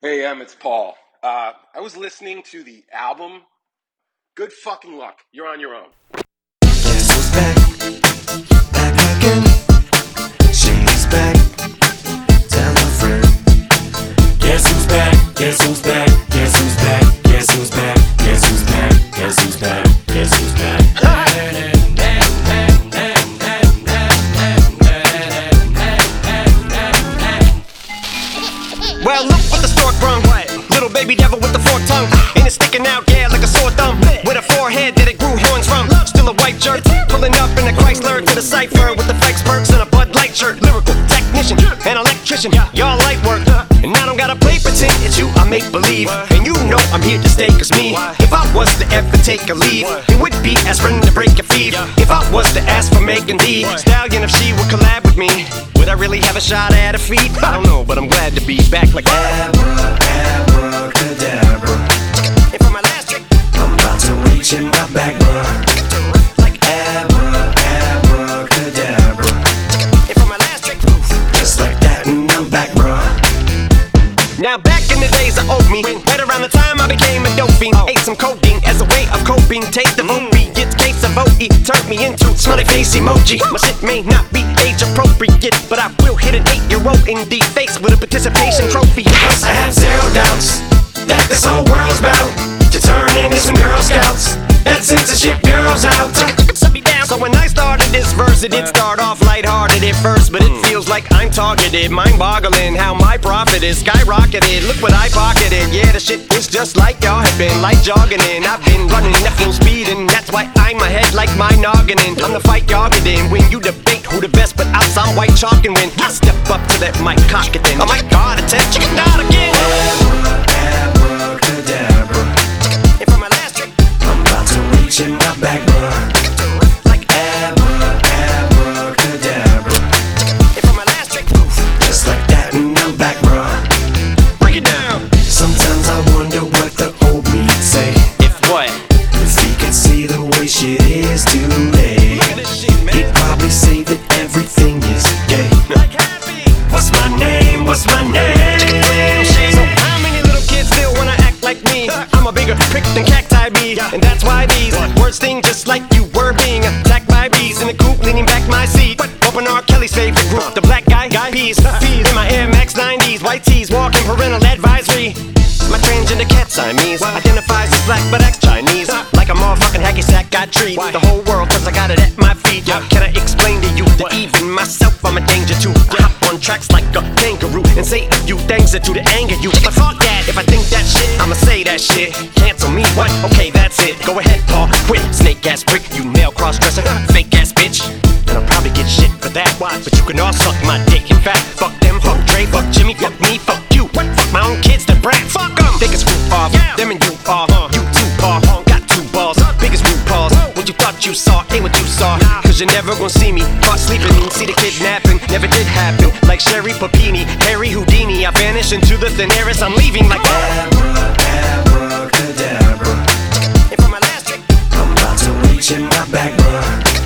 Hey, it's Paul. I was listening to the album. Good fucking luck. You're on your own. Guess who's back? Back again. She's back. Tell a friend. Guess who's back? Guess who's back? Guess who's back? Guess who's back? Guess who's back? Guess who's back? Guess who's back? Well, look what the stork brung. Little baby devil with the forked tongue. And it's sticking out, yeah, like a sore thumb. With a forehead that it grew horns from. Still a white jerk. Pulling up in a Chrysler to the cipher with the flex perks and a Bud Light shirt. Lyrical technician, an electrician. Y'all light work. And I don't gotta play pretend. It's you, I make believe. And you know I'm here to stay, cause me, if I was to ever take a leave, it would be aspirin to break your feet. If I was to ask for Megan Thee Stallion, if she would collab with me, would I really have a shot at her feet? I don't know, but I'm glad to be back like Abracadabra. And for my last trick, I'm about to reach in my back, bruh. like Abracadabra. And for my last trick, Just like that, and I'm back, bruh. now back in the days of old me, right around the time I became a dope fiend, ate some codeine as a way of coping. Take the movie, it's case of OE, turned me into smiley face emoji. My shit may not be age appropriate, but I will hit an 8-year-old in the face with a participation trophy. I have zero doubts that this whole world's about to turn into some Girl Scouts and censorship girls out. So when I started this verse, it did start off lighthearted at first, but it feels like I'm targeted. Mind-boggling how my profit is skyrocketed. Look what I pocketed. Yeah, the shit is just like y'all have been, like jogging in. I've been running at full speed, and that's why I'm ahead like my noggin in. I'm the fight y'all get in when you debate who the best, but I'll sound white chalk and win. I step up to that mic, cock it then. Oh my God, attention, not again. Abracadabra. And for my last trick, I'm about to reach in my back, bruh. like Abracadabra. and for my last trick, Just like that, and I'm back, bruh. break it down. Sometimes I wonder what the old me'd say If what? if he could see the way shit is today. Look at this shit, man. He'd probably say that everything is gay. Like happy. What's my name? What's my name? So how many little kids still wanna act like me? I'm a bigger prick than cacti bee, and that's why these words sting just like you were being attacked by bees in the coop, leaning back my seat. Open R. Kelly's favorite group, the black guy peas. In my Air Max 90s, white tees, walking parental advisory. My transgender cat Siamese identifies as black but acts Chinese. Like a motherfucking hacky sack, I treat the whole world cause I got it at my feet. Can I explain to you that even myself I'm a danger to? I hop on tracks like a kangaroo and say a few things that do to anger you. But fuck that, if I think that shit, I'ma say that shit. Cancel me, what? Okay, that's it. Go ahead, Paul, quit. Snake ass prick, you male cross-dresser, fake ass bitch. And I'll probably get shit for that. But you can all suck my dick. In fact, fuck them, fuck Dre, fuck Jimmy, fuck me, fuck you. Fuck my own kids, the brat. Fuck them. Think it's roof off. Them and you off. You too, Paul. Got 2 balls. Biggest root balls. What you thought you saw ain't what you saw. Cause you're never gonna see me caught sleeping. See the kidnapping. Never did happen. Like Sherry Papini, Harry Houdini. I vanish into the thin air as I'm leaving like Abracadabra. And for my last trick, I'm about to reach in my back, bruh.